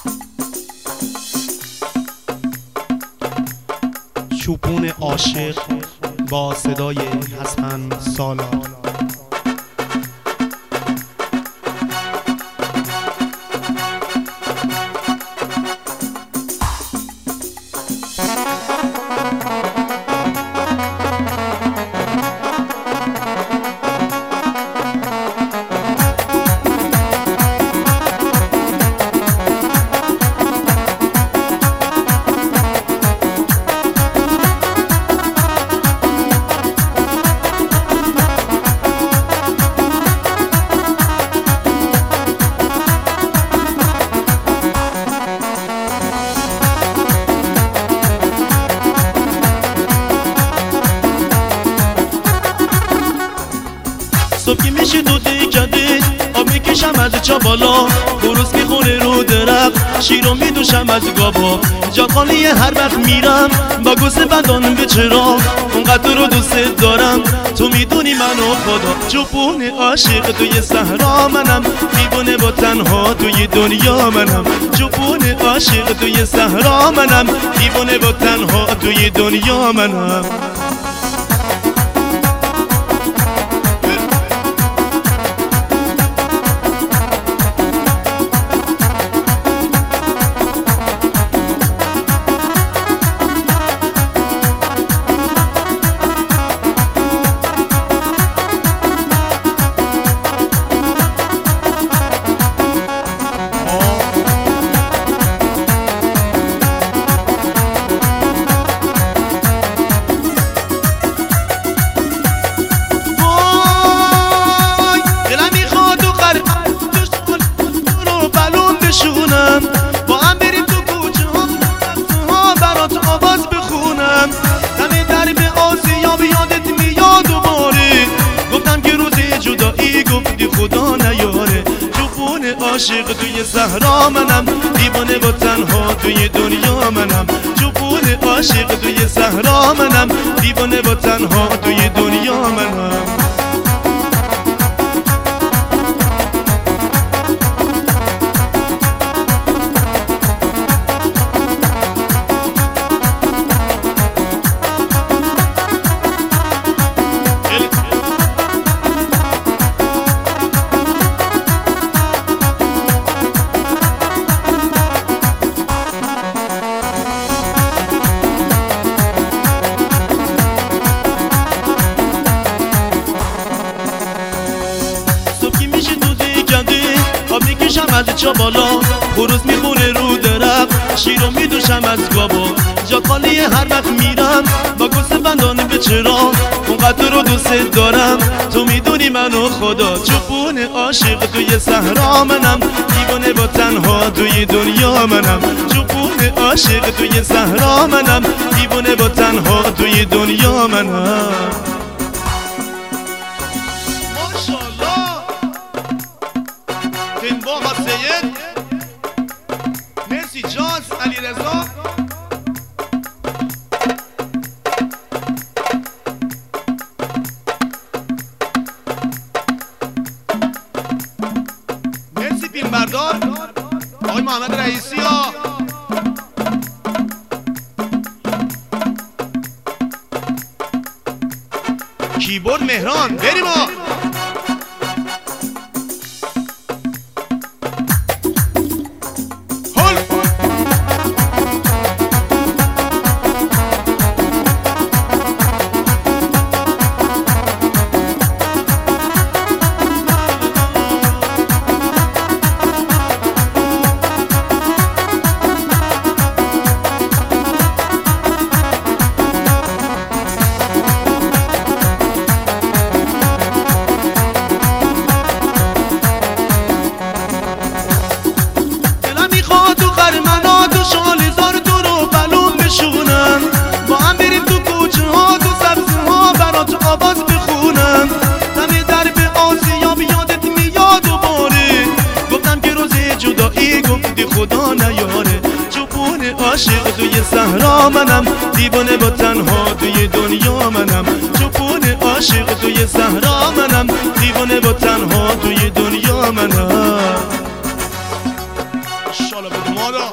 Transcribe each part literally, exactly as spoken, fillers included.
چوپون عاشق با صدای حسن سالار. صبحی میشه دوده کده آب میکشم از چا بالا خروس میخونه رو درخت شیر رو میدوشم از گابا جا خالی هر وقت میرم با گوسه بدانم به چرا اونقدر رو دوست دارم تو میدونی منو خدا چوپون عاشق توی صحرا منم دیوونه با تنها توی دنیا منم چوپون عاشق توی صحرا منم دیوونه با تنها توی دنیا منم با هم بریم تو کوچه ها برات آواز بخونم دم در به آسیا بیادت میاد دوباره گفتم که روزی جدایی گفتی خدا نیاره چوپون عاشق توی صحرا منم دیوانه با تنها توی دنیا منم چوپون عاشق توی صحرا منم دیوانه با تنها توی دنیا منم از چا بالا خروس میخونه رو درخت شیر رو میدوشم از گابا جا خالی هر وقت میرم با گوسه بندانه به چرا اونقدر رو دوست دارم تو میدونی منو خدا چوپون عاشق توی صحرا منم دیوانه با تنها توی دنیا منم چوپون عاشق توی صحرا منم دیوانه با تنها توی دنیا منم با سید مرسی جاز علی رضا مرسی فیلم بردار آقای محمد رئیسی ها کیبورد مهران بریم ها خدا نیاره چوپون عاشق توی صحرا منم دیوانه با تنها توی دنیا منم چوپون عاشق توی صحرا منم دیوانه با تنها توی دنیا منم ان شاء الله بدو مادا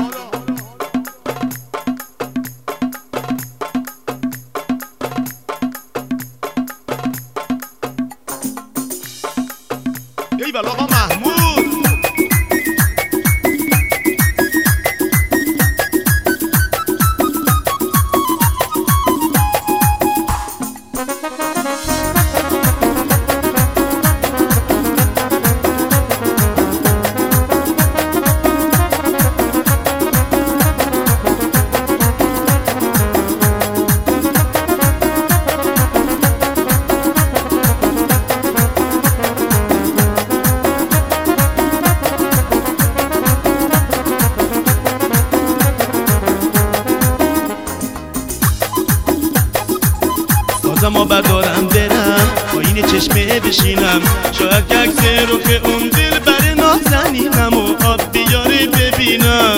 چشمه بشینم، شاید که عکس رو که اون دل بر نازنینم و آب بیاره ببینم.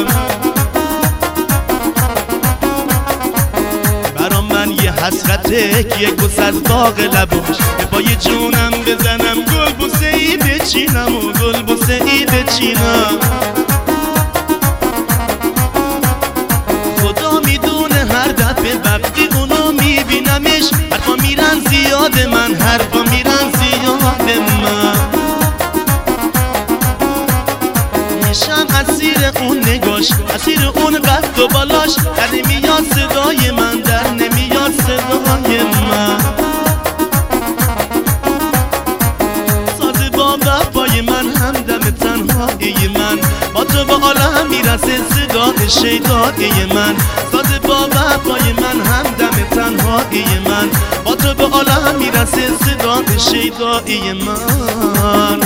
برام من یه حسرته که یک بوس از داغ لباش به پای جونم بزنم، گل بوسه ای بچینم و گل بوسه ای بچینم. خدا میدونه هر دفعه وقتی اونو میبینمش حرفا میرن زیاد، من حرفا میرن زیاد، من میشم اسیر اون نگاش، اسیر اون قد و بالاش. در نمیاد صدای من، در نمیاد صدای من. ساز با وفای من، همدم تنهایی من، با تو با عالم میرسه صدای شیدایی من. ساز با وفای من، همدم تنهایی من، با تو با عالم میرسه صدای شیدایی من.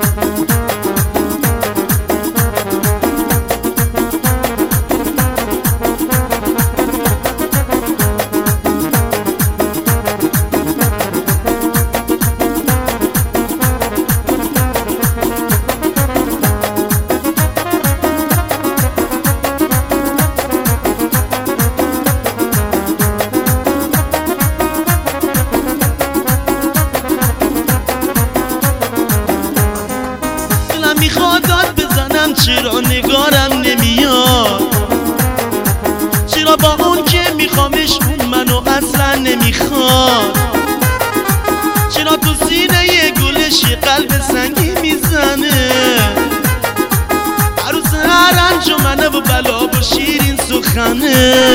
میخواد داد بزنم، چرا نگارم نمیاد؟ چرا با اون که میخوامش اون منو اصلا نمیخواد؟ چرا تو سینه یه گلش یه قلب سنگی میزنه؟ عروس هر انجمنه و بلا و شیرین سخنه.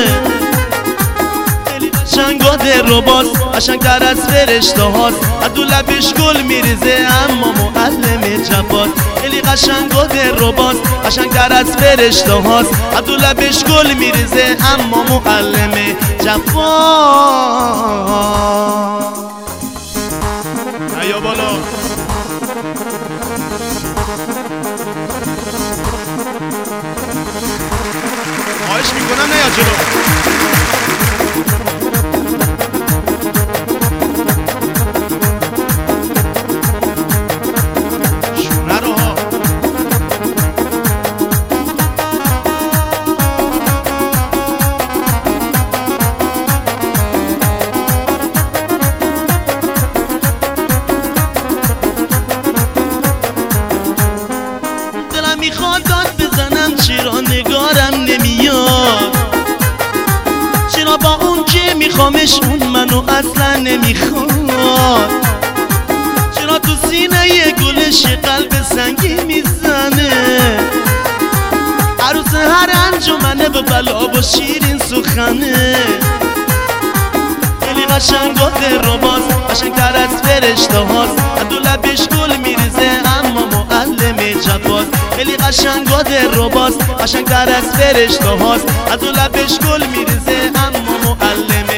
قشنگا دل رو باز، قشنگ‌تر از فرشته هاست. از دو لبش گل میریزه اما معلم جباد. خیلی قشنگا دل رو باز، قشنگ‌تر از فرشته هاست. از دو لبش گل میریزه اما معلم جباد. ایا بالا خواهش میکنم نیا جلو. میخواد داد بزنم، چرا نگارم نمیاد؟ چرا با اون که میخوامش اون منو اصلا نمیخواد؟ چرا تو سینه یه گلش یه قلب سنگی میزنه؟ عروس هر انجمنه به بلا و شیرین سخنه. خیلی قشنگا دل رو باز، قشنگ‌تر از فرشته هاست. از دو لبش گل میریزه اما معلم جباد. خیلی قشنگا دل رو باز، قشنگ‌تر از فرشته هاست. از دو لبش گل میریزه اما معلم